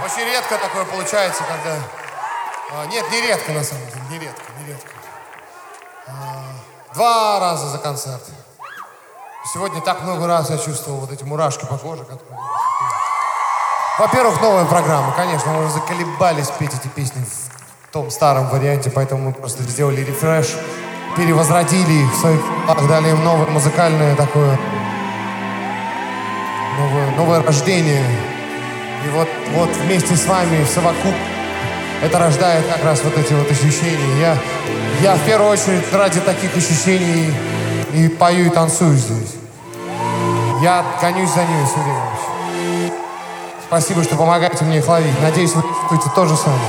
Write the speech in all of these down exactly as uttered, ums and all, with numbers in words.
Очень редко такое получается, когда... А, нет, не редко, на самом деле, не редко, не редко. А, два раза за концерт. Сегодня так много раз я чувствовал вот эти мурашки по коже, которые... Во-первых, новая программа, конечно, мы уже заколебались петь эти песни в том старом варианте, поэтому мы просто сделали рефреш, перевозродили их в своих... дали им новое музыкальное такое... Новое, новое рождение. И вот, вот вместе с вами в совокуп это рождает как раз вот эти вот ощущения. Я, я в первую очередь ради таких ощущений и пою, и танцую здесь. Я гонюсь за ними все время. Спасибо, что помогаете мне их ловить. Надеюсь, вы чувствуете то же самое.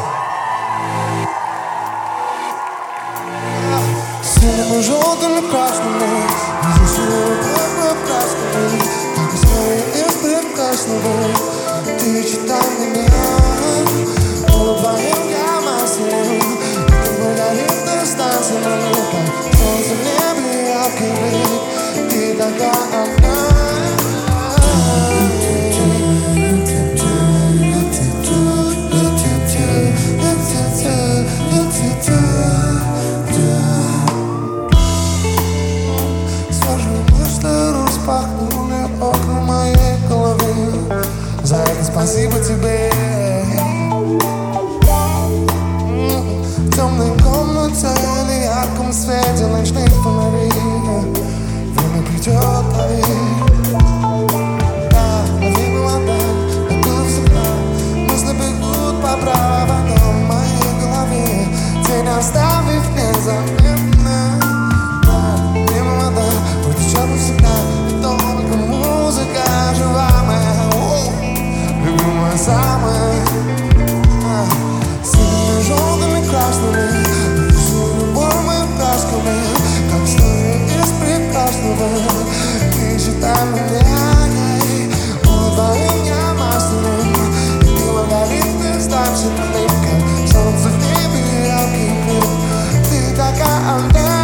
Синими, желтыми, красными, изучила красками, как история из прекрасного. Ты читай меня, улыбаем я маслом, ты благодарит дистанция, как солнце в небе, яркий блик, ты такая одна. Распахнули окна моей головы. За это спасибо тебе. В темной комнате или ярком свете ночных фонарей время придет, поверь. Да, время ладонь, как было всегда. Мысли бегут по проводам моей голове, тень оставив незаметно. Да, время ладонь, протечет навсегда. Только музыка жива моя, любимая самая. Синими, желтыми, красными, всю любовь моими красками, как история из прекрасного. Ты читай меня, улыбай меня маслом, и ты благодарит дистанции, как солнце в небе, яркий блик. Ты такая одна.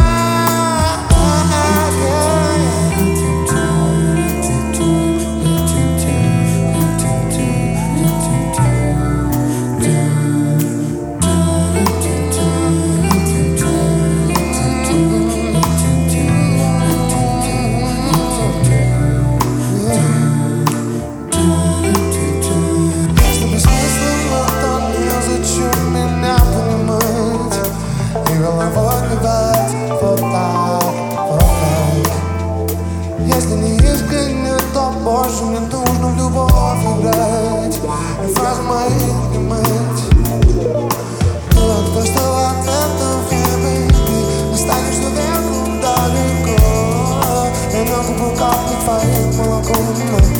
Если не искренне, то больше мне нужно в любовь играть и фразы мои понимать. Но кто что в ответах, baby, останешь наверху далеко. Я могу был капнуть твоим молоком.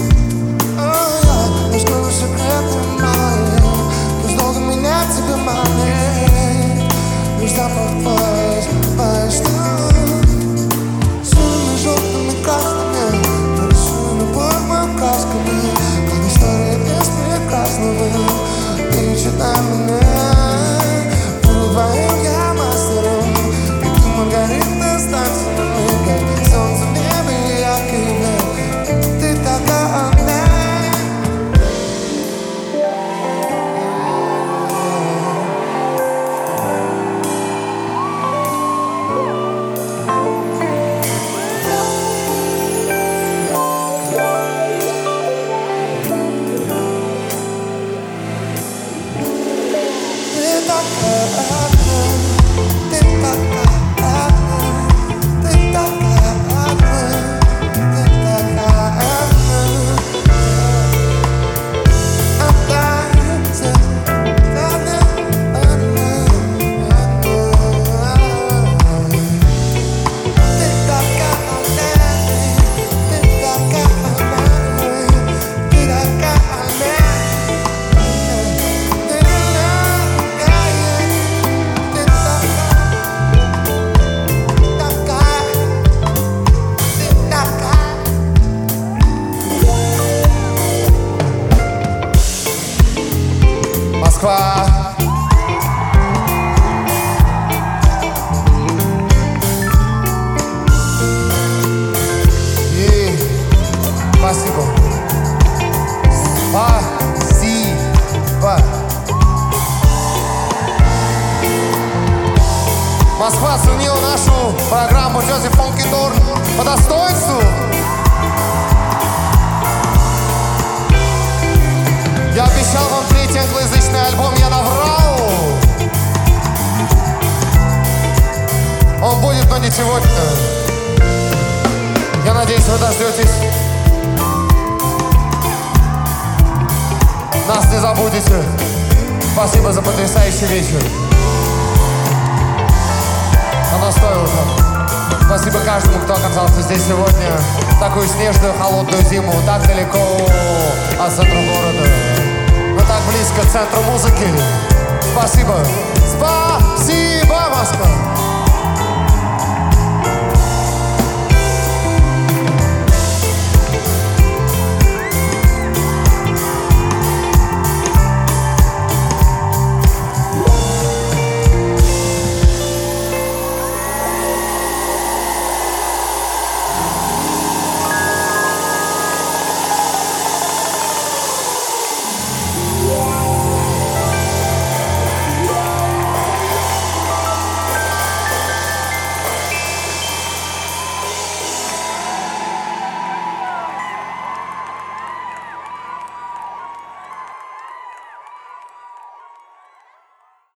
Я скажу секреты мои, пусть долго меня к тебе манит. Лишь запах твой, твоей стороны. Синими, желтыми, красными, нарисую любовь моими красками, как история из прекрасного. Ты читай меня, улыбаю я мастером, и ты маргарита станциями, как солнце в небе, яркий блик. Ты такая одна. Москва. И спасибо. Спасибо. оценил нашу программу Джози Фонки Торн по достоинству. Я обещал вам третий англоязычный альбом, я наврал. Он будет, но не сегодня. Я надеюсь, вы дождетесь. Нас не забудете. Спасибо за потрясающий вечер. Оно стоило того. Спасибо каждому, кто оказался здесь сегодня. Такую снежную, холодную зиму, так далеко от центра города, но так близко к центру музыки. Спасибо. Спасибо, Москва.